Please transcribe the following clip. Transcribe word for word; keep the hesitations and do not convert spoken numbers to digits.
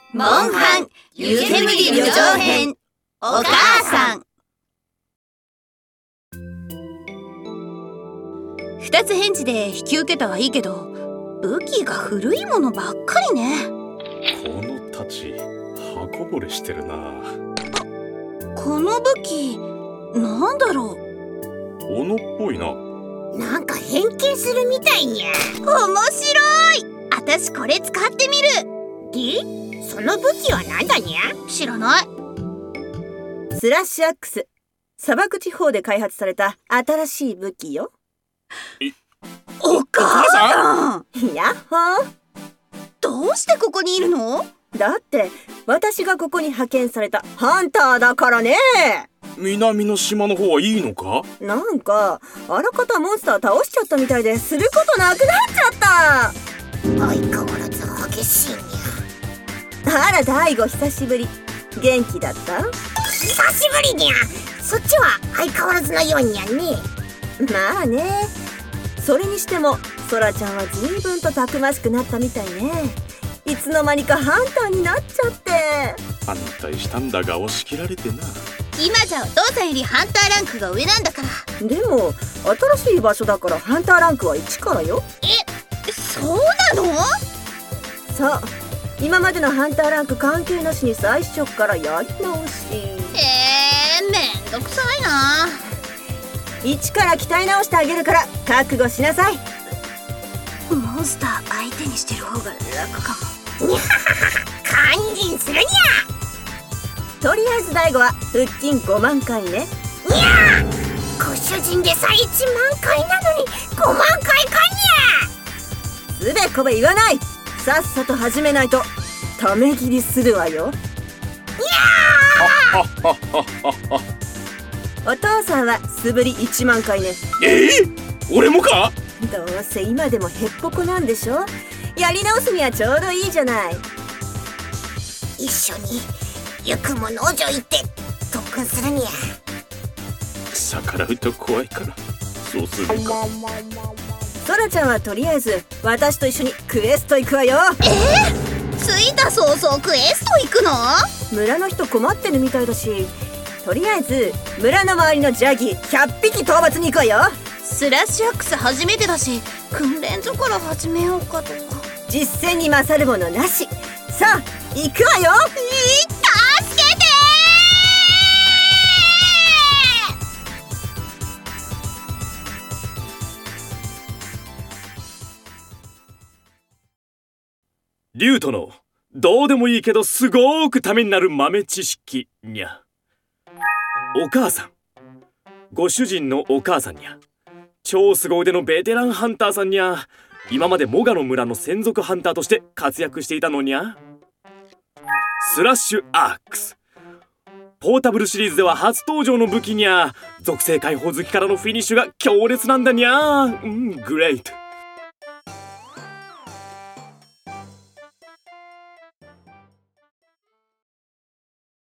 モンハン湯煙旅情編お母さん。二つ返事で引き受けたはいいけど、武器が古いものばっかりね。 このたち刃こぼれしてるな。 この武器なんだろう。 斧っぽいな。 なんか変形するみたいにゃ。 面白い。あたしこれ使ってみる。 で、その武器はなんだにゃ。 知らない。 スラッシュアックス、砂漠地方で開発された新しい武器よ。 お母さん、 やっほー。 どうしてここにいるの？ だって私がここに派遣されたハンターだからね。 南の島の方はいいのか？ なんかあらかたモンスター倒しちゃったみたいですることなくなっちゃった。 相変わらず激しいにゃ。あら大悟、久しぶり。元気だった？ 久しぶりにゃ。そっちは相変わらずのようにゃね。 まあね。それにしてもソラちゃんは随分とたくましくなったみたいね。いつの間にかハンターになっちゃって。 反対したんだが押し切られてな。 今じゃお父さんよりハンターランクが上なんだから。 でも新しい場所だからハンターランクはいちからよ。 え、そうなの？ そう、今までのハンターランク関係なしに最初からやり直し。 へえ、めんどくさいな。 いちから鍛え直してあげるから覚悟しなさい。 モンスター相手にしてる方が楽かも。 にゃははは、堪忍するにゃ。 とりあえず大悟は腹筋ごまんかいね。 にゃー、ご主人でさえいちまんかいなのにごまんかいかにゃ。 つべこべ言わない。さっさと始めないとため切りするわよ。お父さんは素振りいちまんかいね。 えー、俺もか？ どうせ今でもへっぽこなんでしょ。やり直すにはちょうどいいじゃない。 一緒にゆくも農場行って特訓するにゃ。 逆らうと怖いからそうするか。 ソラちゃんはとりあえず私と一緒にクエスト行くわよ。 えー、着いた早々クエスト行くの？ 村の人困ってるみたいだし、とりあえず村の周りのジャギひゃっぴき討伐に行くわよ。 スラッシュアックス初めてだし、訓練所から始めようかと。 実践に勝るものなし。さあ行くわよ。 助けてー。リュウトのどうでもいいけどすごーくためになる豆知識にゃ。お母さん、ご主人のお母さんにゃ。超凄腕のベテランハンターさんにゃ。今までモガの村の専属ハンターとして活躍していたのにゃ。スラッシュアークス、ポータブルシリーズでは初登場の武器にゃ。属性解放好きからのフィニッシュが強烈なんだにゃ。うん、グレート。